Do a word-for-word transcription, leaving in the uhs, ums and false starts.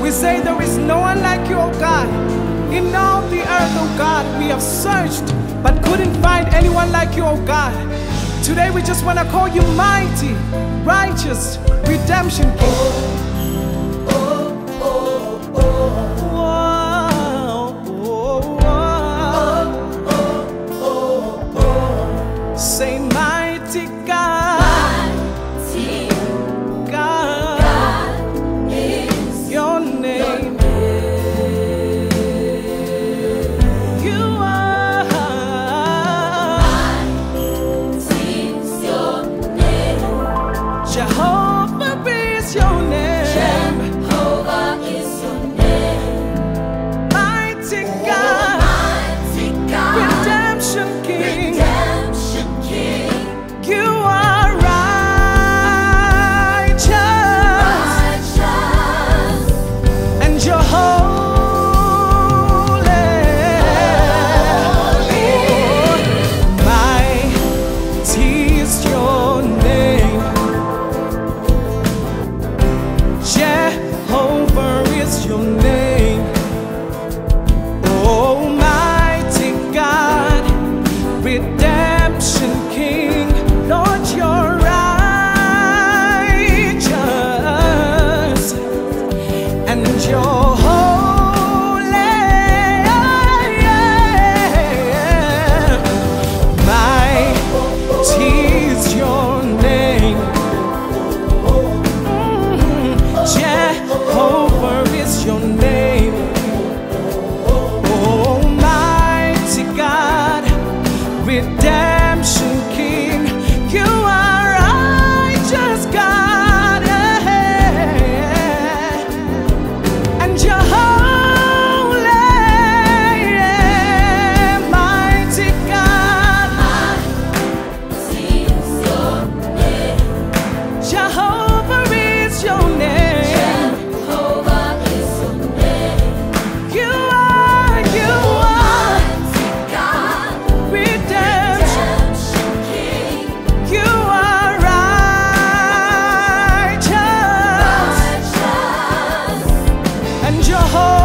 We say there is no one like you, oh God. In all the earth, oh God, we have searched but couldn't find anyone like you, oh God. Today we just want to call you mighty, righteous, redemption King. Say mighty God, Mighty God, God is your name. You are mighty is your name. Jehovah is your name. Jehovah is your name. Mighty God, Mighty God, redemption King. redemption King, You are righteous, righteous, and you're holy. Mighty is your name. Jehovah is your name. Oh, mighty God, redemption King. Lord, you're righteous, and you're holy. Mighty is your name. Mm, Jehovah is your name. Oh, mighty God, redemption King. You are righteous, God, yeah. And you're holy, yeah. Mighty God, mighty is your name. Jehovah is your name. Jehovah is your name. You are, you are Mighty God, redemption. redemption King, You are righteous, righteous, and you're holy.